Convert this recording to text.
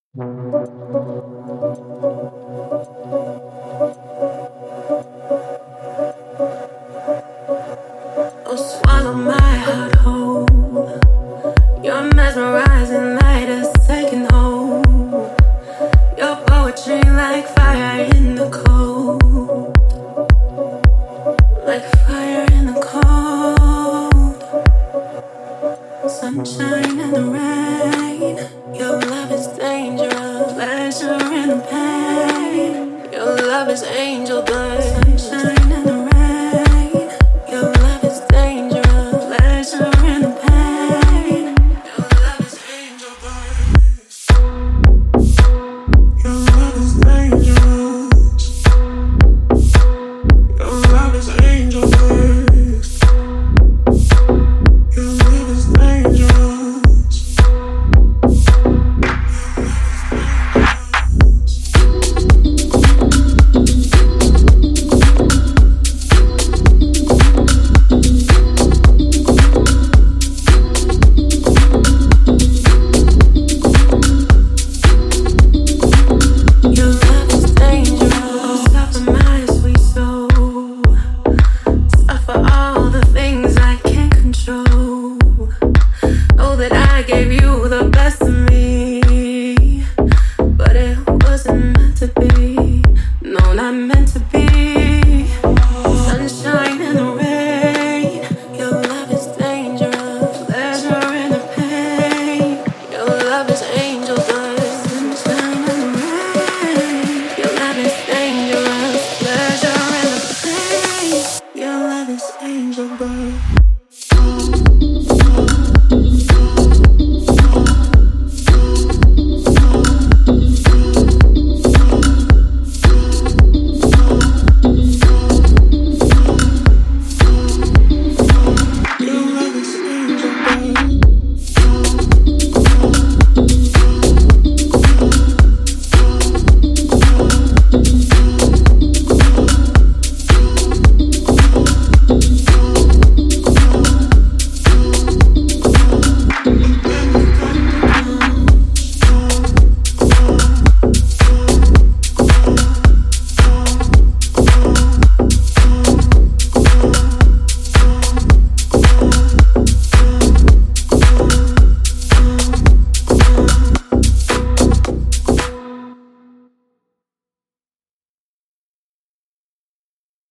Oh, swallow my heart whole. You're mesmerizing, light a second hold. Your poetry like fire in the cold. Like fire in the cold. Sunshine and the rain. Your love is dangerous. Pleasure and the pain. Your love is angel dust.